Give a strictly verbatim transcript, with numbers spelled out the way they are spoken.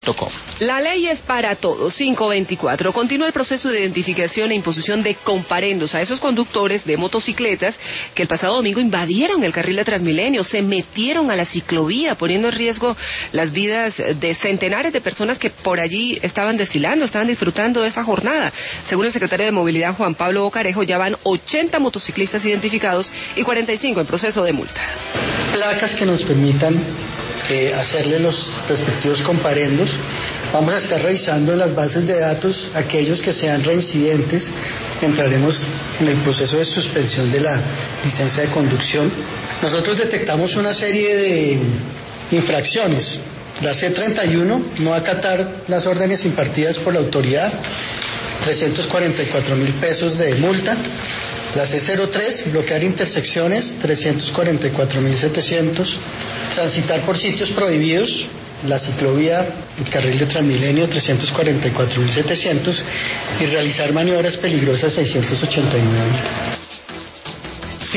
La ley es para todos. Cinco veinticuatro. Continúa el proceso de identificación e imposición de comparendos a esos conductores de motocicletas que el pasado domingo invadieron el carril de Transmilenio, se metieron a la ciclovía, poniendo en riesgo las vidas de centenares de personas que por allí estaban desfilando, estaban disfrutando de esa jornada. Según el secretario de Movilidad, Juan Pablo Bocarejo, ya van ochenta motociclistas identificados y cuarenta y cinco en proceso de multa. Placas que nos permitan Eh, hacerle los respectivos comparendos. Vamos a estar revisando en las bases de datos aquellos que sean reincidentes. Entraremos en el proceso de suspensión de la licencia de conducción. Nosotros detectamos una serie de infracciones. La C treinta y uno, no acatar las órdenes impartidas por la autoridad, trescientos cuarenta y cuatro mil pesos de multa. La C cero tres, bloquear intersecciones, trescientos cuarenta y cuatro mil setecientos. Transitar por sitios prohibidos, la ciclovía, el carril de Transmilenio, trescientos cuarenta y cuatro mil setecientos. Y realizar maniobras peligrosas, seiscientos ochenta y nueve mil.